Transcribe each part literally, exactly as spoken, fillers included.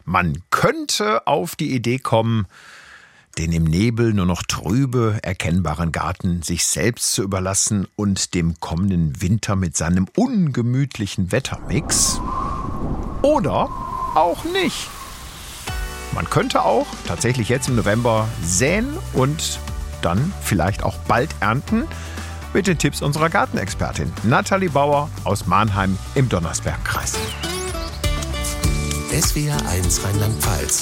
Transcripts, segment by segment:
Man könnte auf die Idee kommen, den im Nebel nur noch trübe erkennbaren Garten sich selbst zu überlassen und dem kommenden Winter mit seinem ungemütlichen Wettermix. Oder auch nicht. Man könnte auch tatsächlich jetzt im November säen und dann vielleicht auch bald ernten mit den Tipps unserer Gartenexpertin Nathalie Bauer aus Mannheim im Donnersbergkreis. S W R eins Rheinland-Pfalz.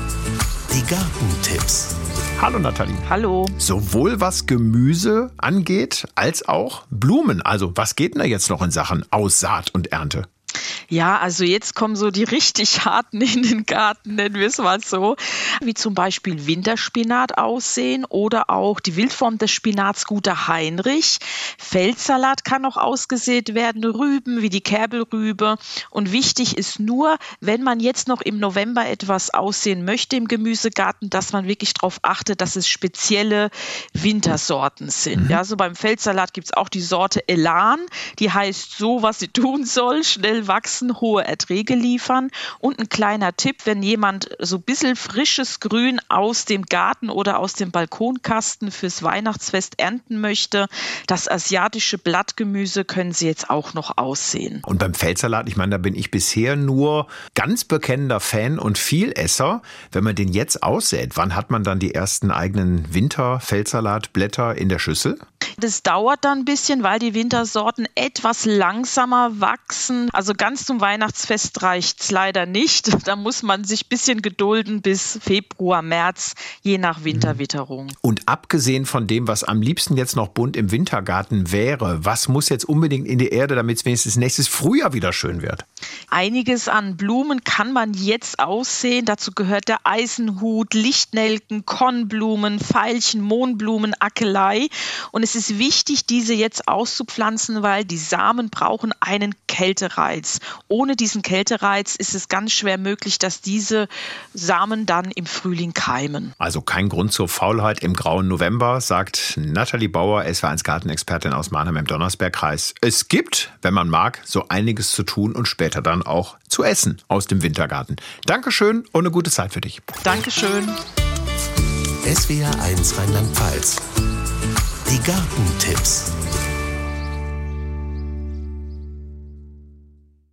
Die Gartentipps. Hallo Nathalie. Hallo. Sowohl was Gemüse angeht, als auch Blumen. Also was geht denn da jetzt noch in Sachen Aussaat und Ernte? Ja, also jetzt kommen so die richtig harten in den Garten, nennen wir es mal so, wie zum Beispiel Winterspinat aussehen oder auch die Wildform des Spinats Guter Heinrich. Feldsalat kann noch ausgesät werden, Rüben wie die Kerbelrübe. Und wichtig ist nur, wenn man jetzt noch im November etwas aussehen möchte im Gemüsegarten, dass man wirklich darauf achtet, dass es spezielle Wintersorten sind. Mhm. Ja, so beim Feldsalat gibt es auch die Sorte Elan, die heißt so, was sie tun soll, schnell wachsen, hohe Erträge liefern. Und ein kleiner Tipp, wenn jemand so ein bisschen frisches Grün aus dem Garten oder aus dem Balkonkasten fürs Weihnachtsfest ernten möchte, das asiatische Blattgemüse können Sie jetzt auch noch aussehen. Und beim Feldsalat, ich meine, da bin ich bisher nur ganz bekennender Fan und Vielesser. Wenn man den jetzt aussät, wann hat man dann die ersten eigenen Winter-Feldsalatblätter in der Schüssel? Das dauert dann ein bisschen, weil die Wintersorten etwas langsamer wachsen. Also ganz zum Weihnachtsfest reicht es leider nicht. Da muss man sich ein bisschen gedulden bis Februar, März, je nach Winterwitterung. Und abgesehen von dem, was am liebsten jetzt noch bunt im Wintergarten wäre, was muss jetzt unbedingt in die Erde, damit es wenigstens nächstes Frühjahr wieder schön wird? Einiges an Blumen kann man jetzt aussehen. Dazu gehört der Eisenhut, Lichtnelken, Kornblumen, Veilchen, Mohnblumen, Akelei. Und es ist wichtig, diese jetzt auszupflanzen, weil die Samen brauchen einen Kältereiz. Ohne diesen Kältereiz ist es ganz schwer möglich, dass diese Samen dann im Frühling keimen. Also kein Grund zur Faulheit im grauen November, sagt Nathalie Bauer, S W R eins Gartenexpertin aus Mannheim im Donnersbergkreis. Es gibt, wenn man mag, so einiges zu tun und später dann auch zu essen aus dem Wintergarten. Dankeschön und eine gute Zeit für dich. Dankeschön. S W R eins Rheinland-Pfalz. Die Gartentipps.